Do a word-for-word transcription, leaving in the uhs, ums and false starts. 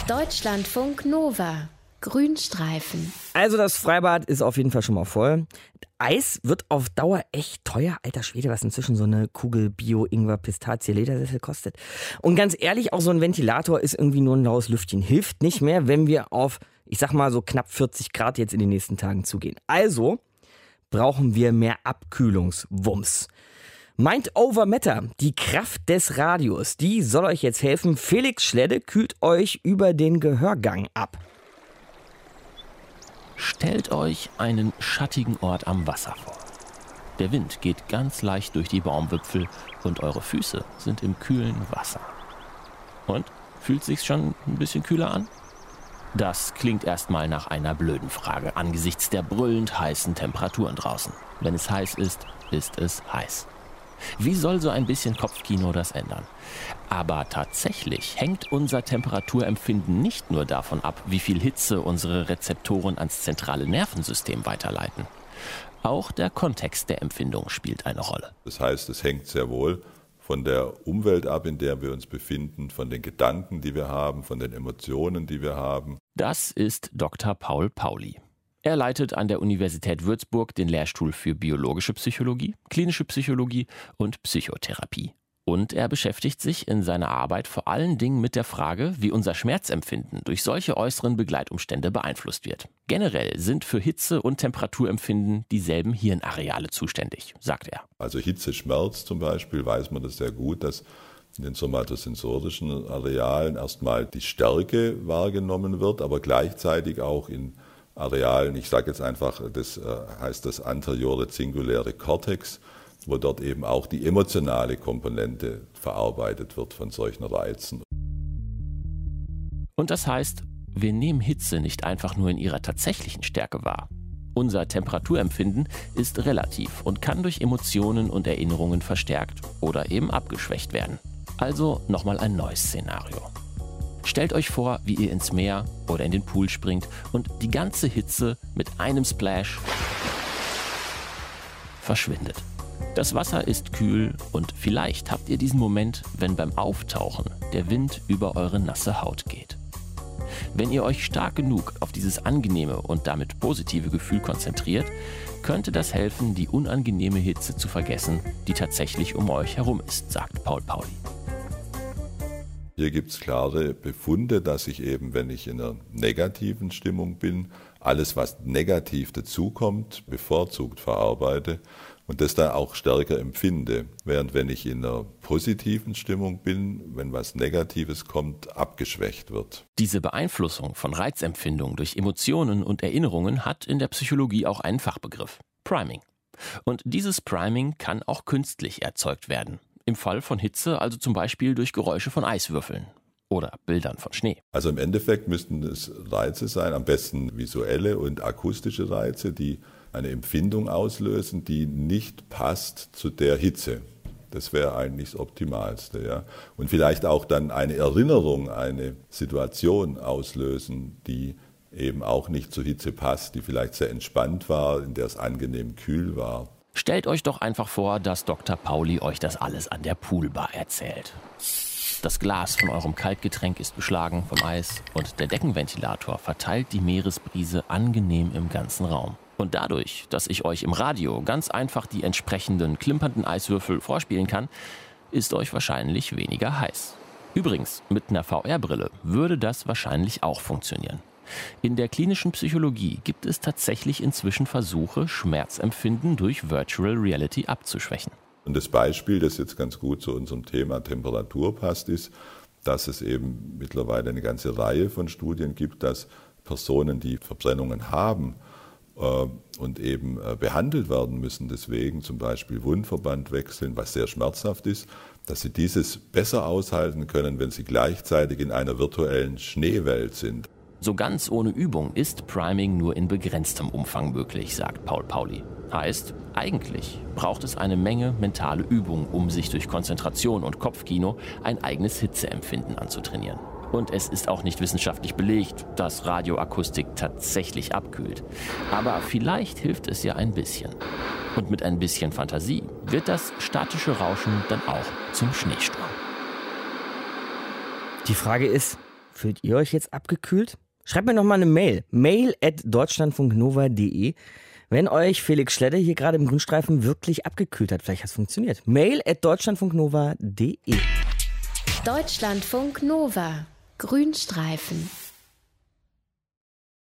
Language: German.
Deutschlandfunk Nova. Grünstreifen. Also das Freibad ist auf jeden Fall schon mal voll. Eis wird auf Dauer echt teuer. Alter Schwede, was inzwischen so eine Kugel Bio-Ingwer-Pistazie-Ledersessel kostet. Und ganz ehrlich, auch so ein Ventilator ist irgendwie nur ein laues Lüftchen. Hilft nicht mehr, wenn wir auf, ich sag mal, so knapp vierzig Grad jetzt in den nächsten Tagen zugehen. Also brauchen wir mehr Abkühlungswumms. Mind over Matter, die Kraft des Radios, die soll euch jetzt helfen. Felix Schledde kühlt euch über den Gehörgang ab. Stellt euch einen schattigen Ort am Wasser vor. Der Wind geht ganz leicht durch die Baumwipfel und eure Füße sind im kühlen Wasser. Und? Fühlt sich's schon ein bisschen kühler an? Das klingt erstmal nach einer blöden Frage angesichts der brüllend heißen Temperaturen draußen. Wenn es heiß ist, ist es heiß. Wie soll so ein bisschen Kopfkino das ändern? Aber tatsächlich hängt unser Temperaturempfinden nicht nur davon ab, wie viel Hitze unsere Rezeptoren ans zentrale Nervensystem weiterleiten. Auch der Kontext der Empfindung spielt eine Rolle. Das heißt, es hängt sehr wohl von der Umwelt ab, in der wir uns befinden, von den Gedanken, die wir haben, von den Emotionen, die wir haben. Das ist Doktor Paul Pauli. Er leitet an der Universität Würzburg den Lehrstuhl für biologische Psychologie, klinische Psychologie und Psychotherapie. Und er beschäftigt sich in seiner Arbeit vor allen Dingen mit der Frage, wie unser Schmerzempfinden durch solche äußeren Begleitumstände beeinflusst wird. Generell sind für Hitze- und Temperaturempfinden dieselben Hirnareale zuständig, sagt er. Also Hitze, Schmerz zum Beispiel, weiß man das sehr gut, dass in den somatosensorischen Arealen erstmal die Stärke wahrgenommen wird, aber gleichzeitig auch in Arealen, ich sage jetzt einfach, das äh, heißt das anteriore zinguläre Kortex, wo dort eben auch die emotionale Komponente verarbeitet wird von solchen Reizen. Und das heißt, wir nehmen Hitze nicht einfach nur in ihrer tatsächlichen Stärke wahr. Unser Temperaturempfinden ist relativ und kann durch Emotionen und Erinnerungen verstärkt oder eben abgeschwächt werden. Also nochmal ein neues Szenario. Stellt euch vor, wie ihr ins Meer oder in den Pool springt und die ganze Hitze mit einem Splash verschwindet. Das Wasser ist kühl und vielleicht habt ihr diesen Moment, wenn beim Auftauchen der Wind über eure nasse Haut geht. Wenn ihr euch stark genug auf dieses angenehme und damit positive Gefühl konzentriert, könnte das helfen, die unangenehme Hitze zu vergessen, die tatsächlich um euch herum ist, sagt Paul Pauli. Hier gibt es klare Befunde, dass ich eben, wenn ich in einer negativen Stimmung bin, alles, was negativ dazukommt, bevorzugt verarbeite und das dann auch stärker empfinde. Während wenn ich in einer positiven Stimmung bin, wenn was Negatives kommt, abgeschwächt wird. Diese Beeinflussung von Reizempfindung durch Emotionen und Erinnerungen hat in der Psychologie auch einen Fachbegriff: Priming. Und dieses Priming kann auch künstlich erzeugt werden. Im Fall von Hitze also zum Beispiel durch Geräusche von Eiswürfeln oder Bildern von Schnee. Also im Endeffekt müssten es Reize sein, am besten visuelle und akustische Reize, die eine Empfindung auslösen, die nicht passt zu der Hitze. Das wäre eigentlich das Optimalste. Ja? Und vielleicht auch dann eine Erinnerung, eine Situation auslösen, die eben auch nicht zur Hitze passt, die vielleicht sehr entspannt war, in der es angenehm kühl war. Stellt euch doch einfach vor, dass Doktor Pauli euch das alles an der Poolbar erzählt. Das Glas von eurem Kaltgetränk ist beschlagen vom Eis und der Deckenventilator verteilt die Meeresbrise angenehm im ganzen Raum. Und dadurch, dass ich euch im Radio ganz einfach die entsprechenden klimpernden Eiswürfel vorspielen kann, ist euch wahrscheinlich weniger heiß. Übrigens, mit einer V R-Brille würde das wahrscheinlich auch funktionieren. In der klinischen Psychologie gibt es tatsächlich inzwischen Versuche, Schmerzempfinden durch Virtual Reality abzuschwächen. Und das Beispiel, das jetzt ganz gut zu unserem Thema Temperatur passt, ist, dass es eben mittlerweile eine ganze Reihe von Studien gibt, dass Personen, die Verbrennungen haben äh, und eben äh, behandelt werden müssen, deswegen zum Beispiel Wundverband wechseln, was sehr schmerzhaft ist, dass sie dieses besser aushalten können, wenn sie gleichzeitig in einer virtuellen Schneewelt sind. So ganz ohne Übung ist Priming nur in begrenztem Umfang möglich, sagt Paul Pauli. Heißt, eigentlich braucht es eine Menge mentale Übung, um sich durch Konzentration und Kopfkino ein eigenes Hitzeempfinden anzutrainieren. Und es ist auch nicht wissenschaftlich belegt, dass Radioakustik tatsächlich abkühlt. Aber vielleicht hilft es ja ein bisschen. Und mit ein bisschen Fantasie wird das statische Rauschen dann auch zum Schneesturm. Die Frage ist, Fühlt ihr euch jetzt abgekühlt? Schreibt mir noch mal eine Mail. Mail at deutschlandfunknova punkt de. Wenn euch Felix Schledder hier gerade im Grünstreifen wirklich abgekühlt hat. Vielleicht hat es funktioniert. Mail at deutschlandfunknova punkt de. Deutschlandfunk Nova. Grünstreifen.